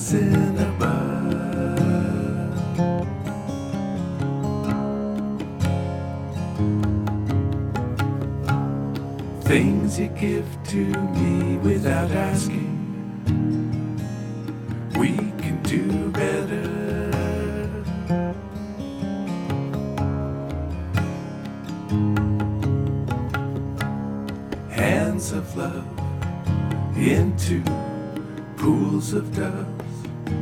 in a bud. Things you give to me without asking, we can do better. Hands of love into pools of doves,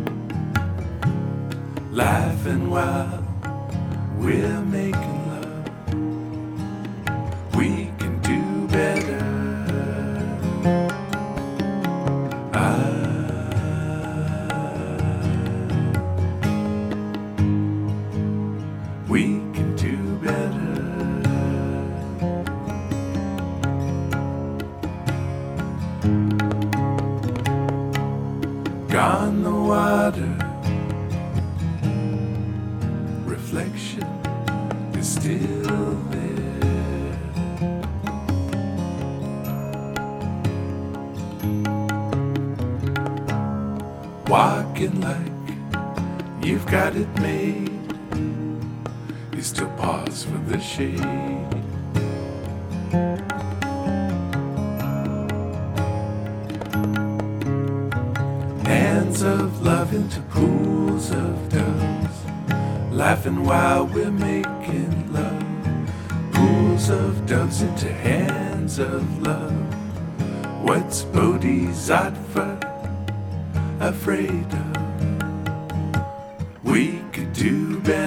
laughing while we're making love. We can do better. We can do better. Gone the water, reflection is still there. Walking like you've got it made, you still pause for the shade. Hands of love into pools of doves, laughing while we're making love. Pools of doves into hands of love. What's Bodhisattva afraid of? We could do better.